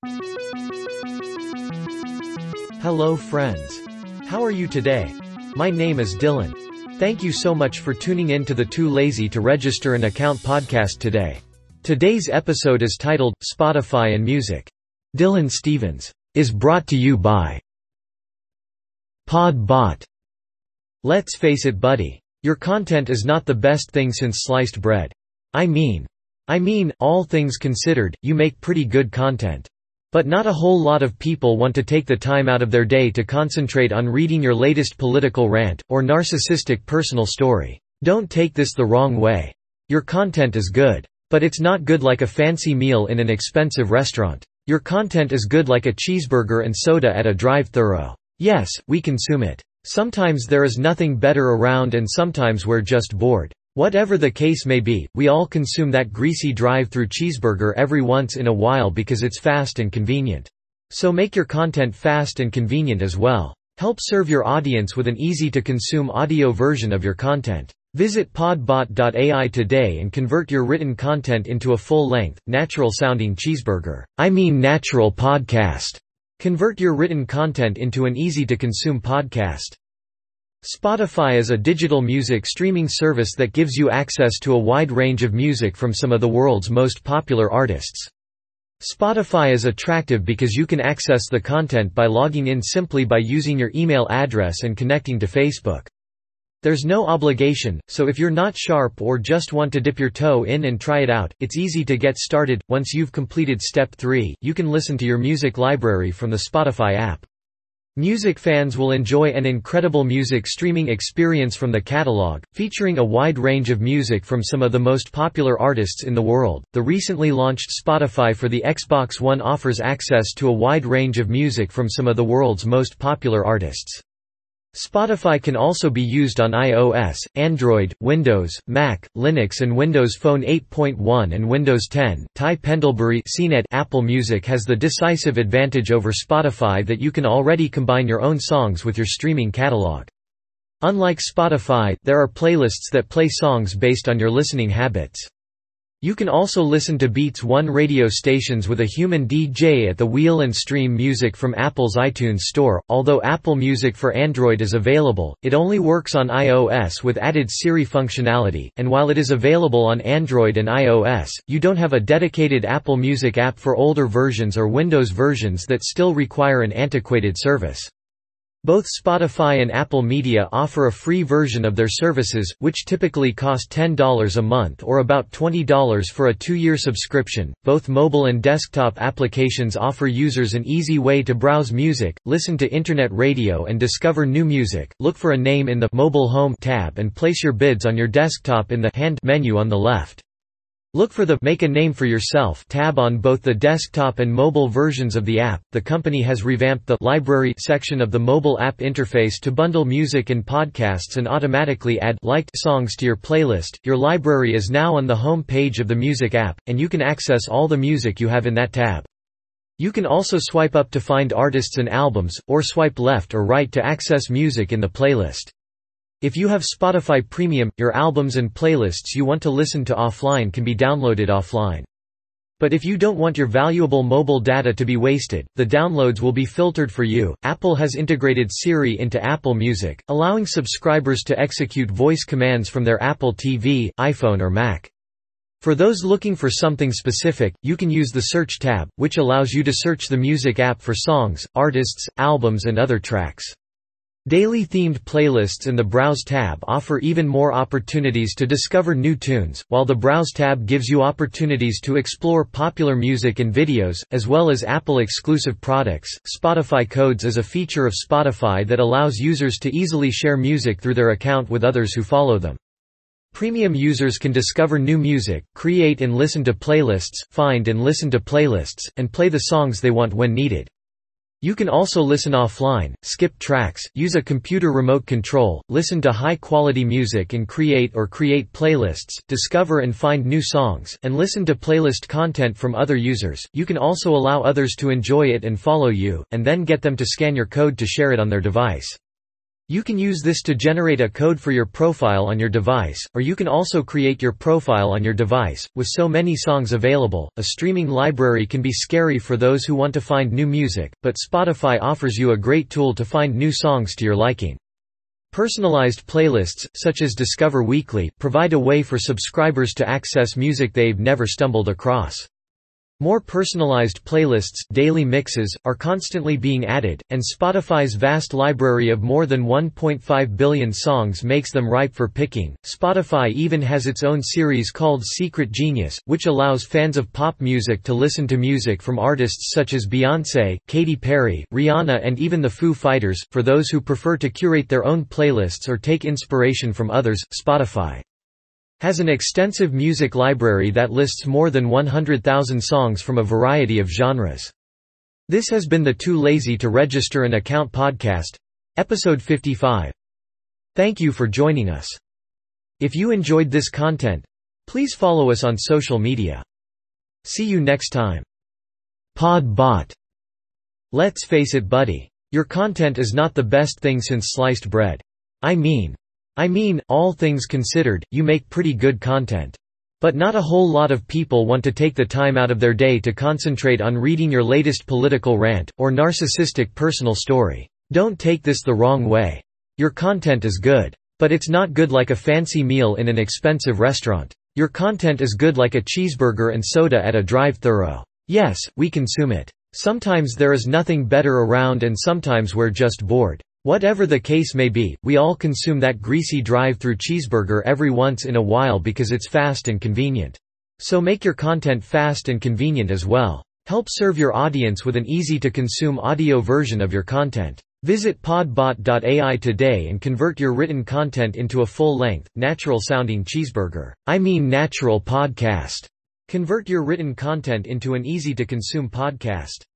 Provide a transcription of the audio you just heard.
Hello friends. How are you today? My name is Dylan. Thank you so much for tuning in to the Too Lazy to Register an Account podcast today. Today's episode is titled, Spotify and Music. Dylan Stevens. Is brought to you by Podbot. Let's face it buddy. Your content is not the best thing since sliced bread. I mean, all things considered, you make pretty good content. But not a whole lot of people want to take the time out of their day to concentrate on reading your latest political rant, or narcissistic personal story. Don't take this the wrong way. Your content is good. But it's not good like a fancy meal in an expensive restaurant. Your content is good like a cheeseburger and soda at a drive-thru. Yes, we consume it. Sometimes there is nothing better around and sometimes we're just bored. Whatever the case may be, we all consume that greasy drive-thru cheeseburger every once in a while because it's fast and convenient. So make your content fast and convenient as well. Help serve your audience with an easy-to-consume audio version of your content. Visit podbot.ai today and convert your written content into a full-length, natural-sounding cheeseburger. Natural podcast. Convert your written content into an easy-to-consume podcast. Spotify is a digital music streaming service that gives you access to a wide range of music from some of the world's most popular artists. Spotify is attractive because you can access the content by logging in simply by using your email address and connecting to Facebook. There's no obligation, so if you're not sharp or just want to dip your toe in and try it out, it's easy to get started. Once you've completed step 3, you can listen to your music library from the Spotify app. Music fans will enjoy an incredible music streaming experience from the catalog, featuring a wide range of music from some of the most popular artists in the world. The recently launched Spotify for the Xbox One offers access to a wide range of music from some of the world's most popular artists. Spotify can also be used on iOS, Android, Windows, Mac, Linux and Windows Phone 8.1 and Windows 10. Ty Pendlebury (CNET). Apple Music has the decisive advantage over Spotify that you can already combine your own songs with your streaming catalog. Unlike Spotify, there are playlists that play songs based on your listening habits. You can also listen to Beats One radio stations with a human DJ at the wheel and stream music from Apple's iTunes Store. Although Apple Music for Android is available, it only works on iOS with added Siri functionality, and while it is available on Android and iOS, you don't have a dedicated Apple Music app for older versions or Windows versions that still require an antiquated service. Both Spotify and Apple Media offer a free version of their services, which typically cost $10 a month or about $20 for a 2-year subscription. Both mobile and desktop applications offer users an easy way to browse music, listen to internet radio and discover new music. Look for a name in the Mobile Home tab and place your bids on your desktop in the Hand menu on the left. Look for the Make a Name for Yourself tab on both the desktop and mobile versions of the app. The company has revamped the Library section of the mobile app interface to bundle music and podcasts and automatically add liked songs to your playlist. Your library is now on the home page of the music app, and you can access all the music you have in that tab. You can also swipe up to find artists and albums, or swipe left or right to access music in the playlist. If you have Spotify Premium, your albums and playlists you want to listen to offline can be downloaded offline. But if you don't want your valuable mobile data to be wasted, the downloads will be filtered for you. Apple has integrated Siri into Apple Music, allowing subscribers to execute voice commands from their Apple TV, iPhone or Mac. For those looking for something specific, you can use the Search tab, which allows you to search the music app for songs, artists, albums and other tracks. Daily themed playlists and the Browse tab offer even more opportunities to discover new tunes, while the Browse tab gives you opportunities to explore popular music and videos, as well as Apple-exclusive products. Spotify Codes is a feature of Spotify that allows users to easily share music through their account with others who follow them. Premium users can discover new music, create and listen to playlists, find and listen to playlists, and play the songs they want when needed. You can also listen offline, skip tracks, use a computer remote control, listen to high-quality music and create playlists, discover and find new songs, and listen to playlist content from other users. You can also allow others to enjoy it and follow you, and then get them to scan your code to share it on their device. You can use this to generate a code for your profile on your device, or you can also create your profile on your device. With so many songs available, a streaming library can be scary for those who want to find new music, but Spotify offers you a great tool to find new songs to your liking. Personalized playlists, such as Discover Weekly, provide a way for subscribers to access music they've never stumbled across. More personalized playlists, daily mixes, are constantly being added, and Spotify's vast library of more than 1.5 billion songs makes them ripe for picking. Spotify even has its own series called Secret Genius, which allows fans of pop music to listen to music from artists such as Beyoncé, Katy Perry, Rihanna, and even the Foo Fighters. For those who prefer to curate their own playlists or take inspiration from others, Spotify has an extensive music library that lists more than 100,000 songs from a variety of genres. This has been the Too Lazy to Register an Account podcast, episode 55. Thank you for joining us. If you enjoyed this content, please follow us on social media. See you next time. Podbot. Let's face it, buddy. Your content is not the best thing since sliced bread. I mean, all things considered, you make pretty good content. But not a whole lot of people want to take the time out of their day to concentrate on reading your latest political rant, or narcissistic personal story. Don't take this the wrong way. Your content is good. But it's not good like a fancy meal in an expensive restaurant. Your content is good like a cheeseburger and soda at a drive-thru. Yes, we consume it. Sometimes there is nothing better around and sometimes we're just bored. Whatever the case may be, we all consume that greasy drive-thru cheeseburger every once in a while because it's fast and convenient. So make your content fast and convenient as well. Help serve your audience with an easy-to-consume audio version of your content. Visit podbot.ai today and convert your written content into a full-length, natural-sounding cheeseburger. Natural podcast. Convert your written content into an easy-to-consume podcast.